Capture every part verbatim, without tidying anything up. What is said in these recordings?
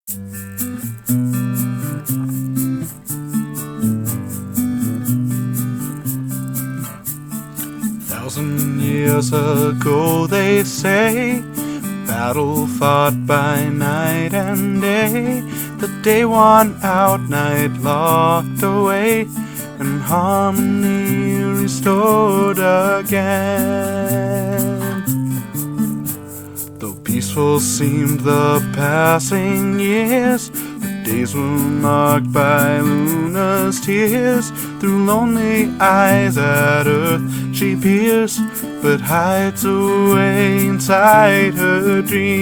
Thousand years ago, they say, battle fought by night and day, the day won out, night locked away, and harmony restored again. Though peaceful seemed the passing years, the days were marked by Luna's tears. Through lonely eyes at earth she peers, but hides away inside her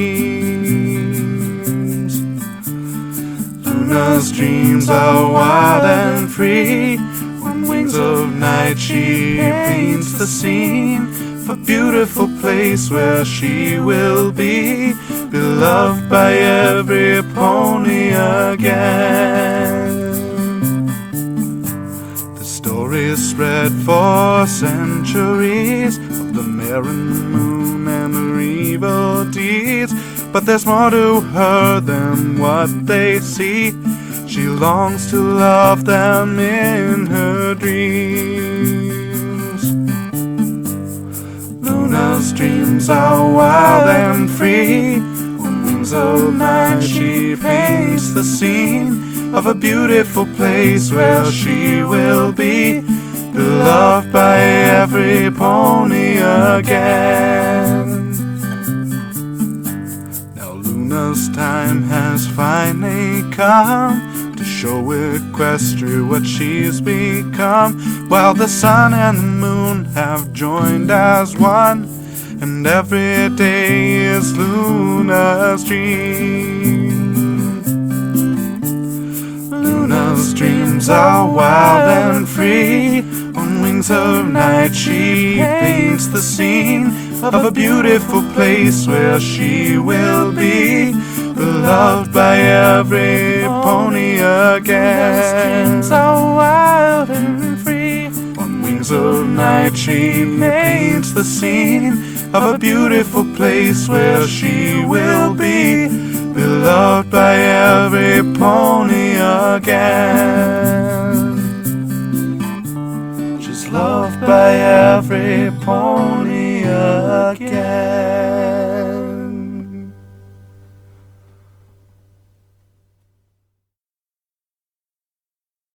dreams. Luna's dreams are wild and free. On wings of night she paints the scene of a beautiful place where she will be, beloved by every pony again. The story spread for centuries of the mare and the moon and her evil deeds, but there's more to her than what they see. She longs to love them in her dreams. Luna's dreams are wild and free. On wings of night she paints the scene of a beautiful place where she will be, beloved by every pony again. Now Luna's time has finally come to show Equestria what she's become, while the sun and the moon have joined as one, and every day is Luna's dream. Luna's dreams are wild and free. On wings of night she paints the scene of a beautiful place where she will be, beloved by every pony again. Luna's dreams are wild and free. On wings of night she paints the scene of a beautiful place where she will be, beloved by every pony again. She's loved by every pony again.